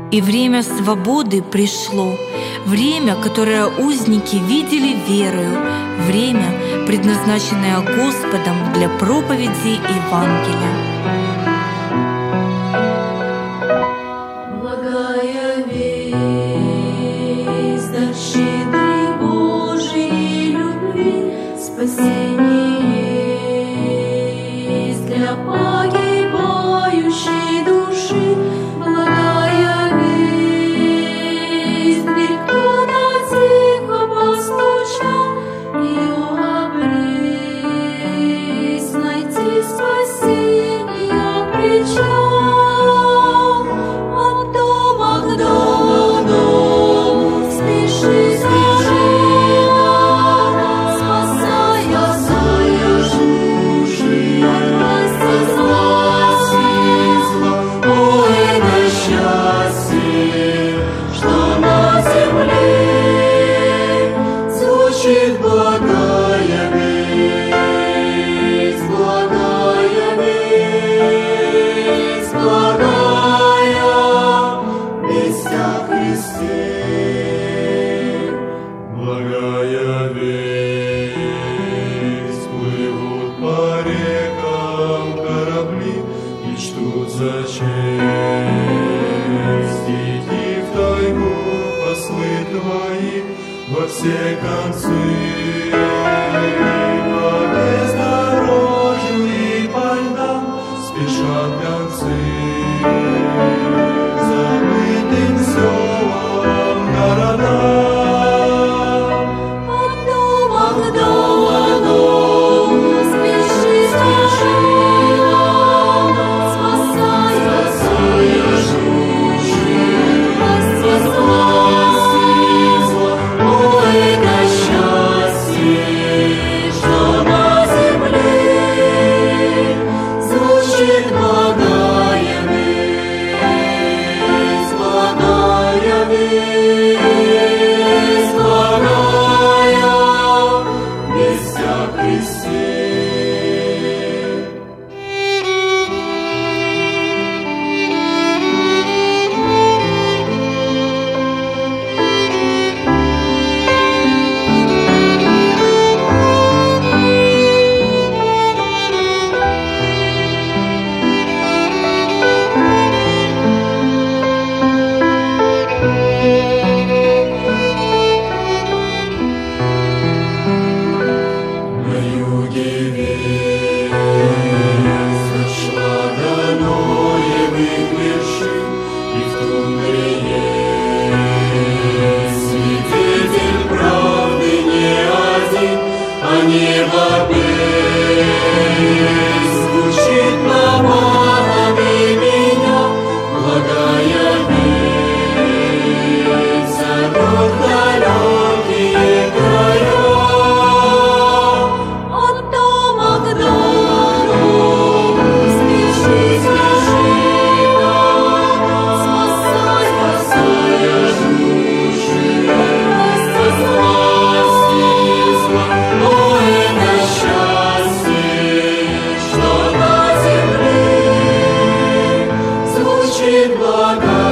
И время свободы пришло, время, которое узники видели верою, время, предназначенное Господом для проповеди Евангелия. Благая весть, дар щедрый Божией любви, спасение есть для погибающей души. Благая весть, дверь кто-то тихо постучал, ее обресть, найти спасение причал. Во все концы, по бездорожью и по льдам спешат гонцы, забытым селам, городам. От дома к дому спешит нам, спасая души, Благая